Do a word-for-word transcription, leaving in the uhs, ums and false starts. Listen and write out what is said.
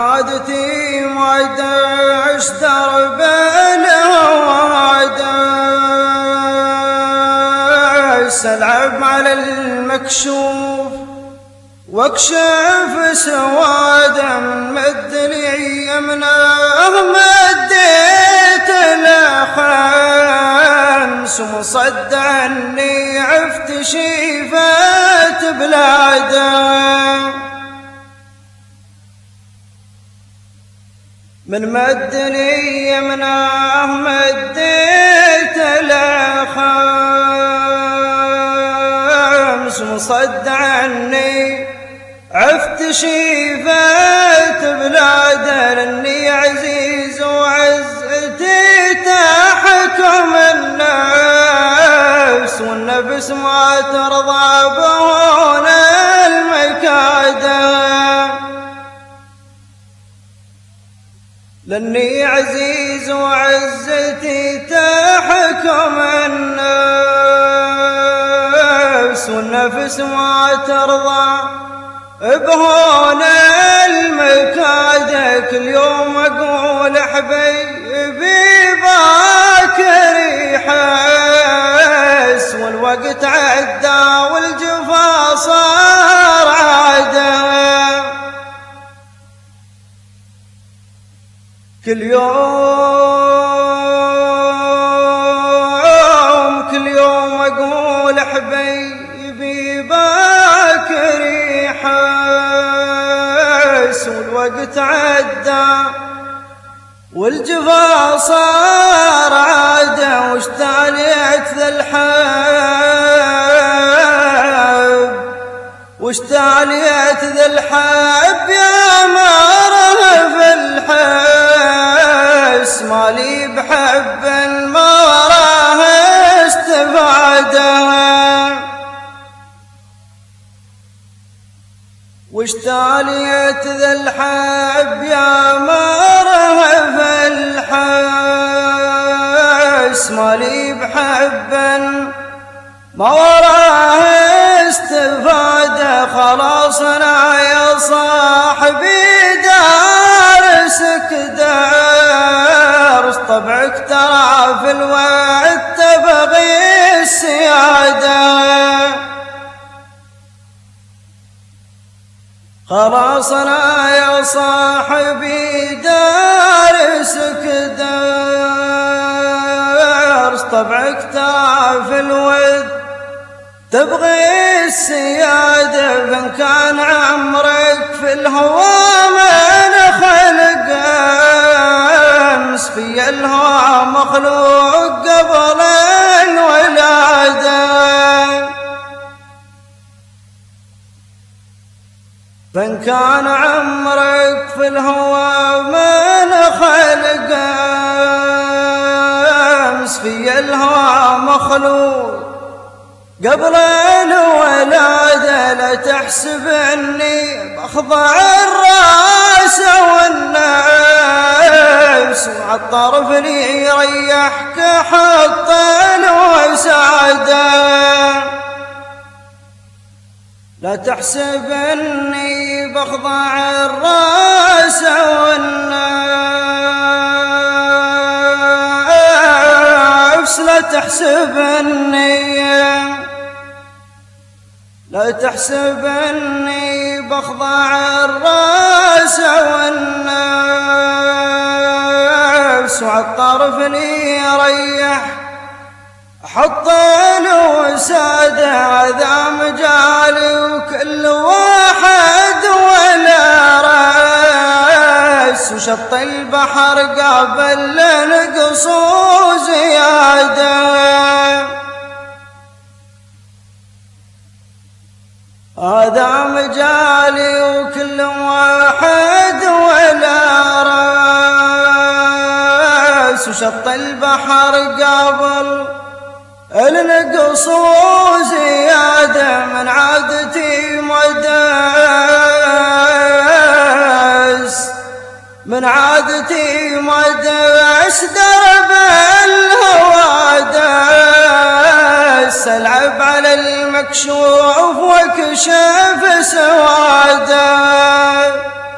عادتي ما ادعش درب الهوادس العب على المكشوف واكشف سواد مد لي يمناه مديت له خمس ومصد عني عفت شيفات بلاده من مد لي يمناه مديت له خمس ومصد عني عفت شيفات بلاده لاني عزيز وعزتي تحكم النفس والنفس ما ترضى بهون المكاده لاني عزيز وعزتي تحكم النفس والنفس ما ترضى بهون المكاده كل يوم اقول حبيبي باكر يحس والوقت عدى والجفا صار عاده كل يوم كل يوم اقول حبيبي باكر يحس والوقت عدى والجفا صار عاده واشتعلت ذا الحب واشتعلت ذا الحب يا مرهف الحس مالي بحب المراه استفاده واشتعلت ذا الحب يا مرهف الحس مالي بحب ما وراه استفاده خلاص انا يا صاحبي دارسك دارس طبعك ترى في الوعد تبغي السياده خلاص انا يا صاحبي دارسك دارس طبعك ترى في الود تبغي السياده فان كان عمرك في الهوى من خلق امس في الهوى مخلوق قبل الولاده فان كان عمرك في الهوى من خلق امس في الهوى مخلوق قبل الولاده لا تحسب اني بخضع الراس والنفس وعالطرف لي يريحك حط الوساده لا تحسب اني بخضع الراس والنفس لا تحسب اني لا تحسب اني بخضع الراس والنفس وعالطرف لي يريح حط الوساده هذا مجالي وكل واحد ولا راس وشط البحر قابل لنقصو زياده هذا مجالي وكل واحد ولا راس وشط البحر قابل النقصو زياده من عادتي مدس من عادتي مدس درب الهوادس العب على المكشوف واكشف سواده